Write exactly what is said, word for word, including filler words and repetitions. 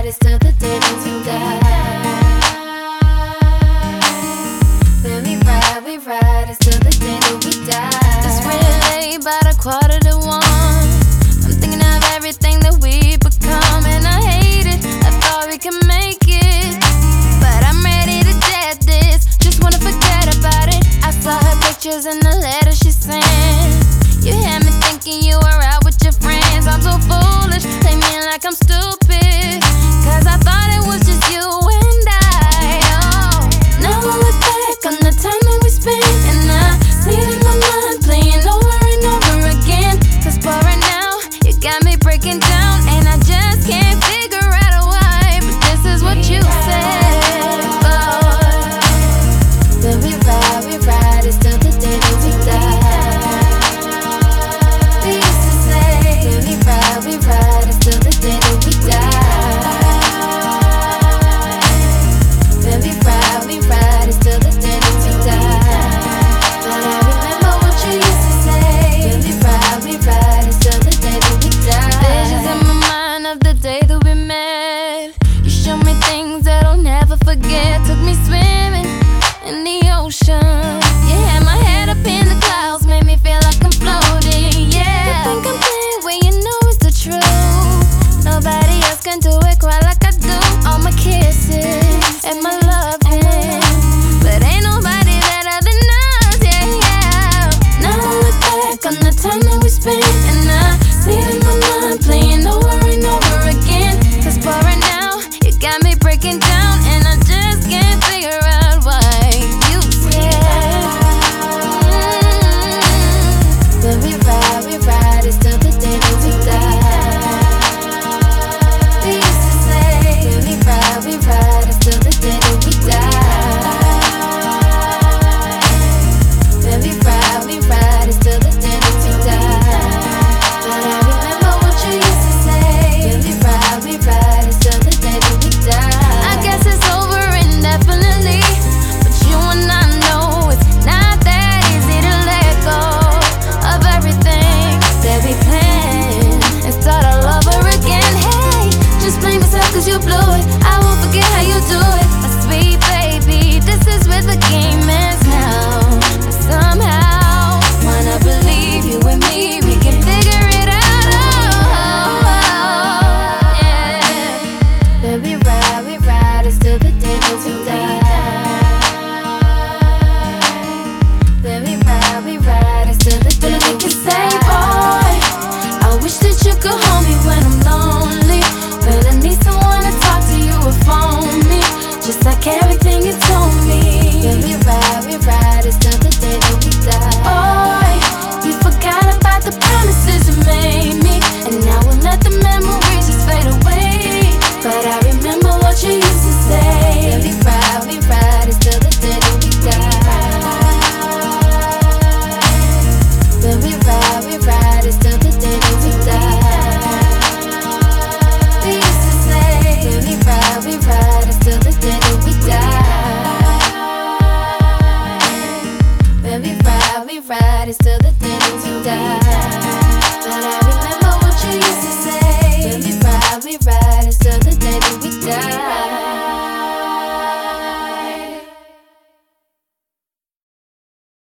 it's till the day that we die. Then we ride, we ride, it's till the day that we die. It's really late, about a quarter to one. I'm thinking of everything that we become, and I hate it. I thought we could make it, but I'm ready to dead this. Just wanna forget about it. I saw her pictures in the letter she sent. You had me thinking you were out with your friends. I'm so foolish, play me like I'm stupid, cause I thought it was just you and I. Oh, now I look back on the time that we spent, and I see it in my mind playing over and over again. Cause for right now, you got me breaking down, and I just can't figure out why. But this is what you said, boy. Then we ride, we ride, it's till the day that we die. We used to say, then we ride, we ride, it's till the day that we die. Then we ride, we ride, it's till the day that we die. But I remember what you used to say. Then we ride, we ride, it's till the day that we die. Visions in my mind of the day that we met. You showed me things that I'll never forget. Took me swimming in the ocean. You had my head up in the clouds, made me feel like I'm floating. Yeah, You think I'm playing when you know it's the truth. Nobody else can do it quite like I do. All my kisses and my loving, but ain't nobody better than us. Yeah, yeah. Now I look back on the time that we spent, and I see it in my mind playing over and over again. Cause for right now, you got me breaking down, and I just can't figure out why you said. Then we ride, we ride, it's till the day that we die. We used to say, then we ride, we ride, it's till the day that we die. Then we ride, we ride, it's till the day that we die. But I remember what you used to say. Then we ride, we ride, it's till the day that we die. I guess it's over indefinitely, but you and I know it's not that easy to let go of everything that we planned and start all over again. Hey, just blame yourself cause you blew it. I won't forget how you do it. My sweet baby, this is where the game ends now. But somehow, wanna believe you and me, we can figure it out. Oh, yeah. Then we ride, we ride, it's till the day that we die. Then we ride, we ride, it's till the day that we say, boy, I wish that you could hold me when I'm lonely, when I need someone to talk to, you or phone me, just like everything you told me. Then we ride, we ride, it's till the day that we die. Boy, you forgot about the promises you made me, and now we'll let the memories just fade away. But I remember what you used to say. Then we ride, we ride, it's till the day that we die. Then we ride, we ride, it's till the day that we die. We used to say, then we ride, we ride, it's till the day that we die. Then we ride, we ride, it's till the day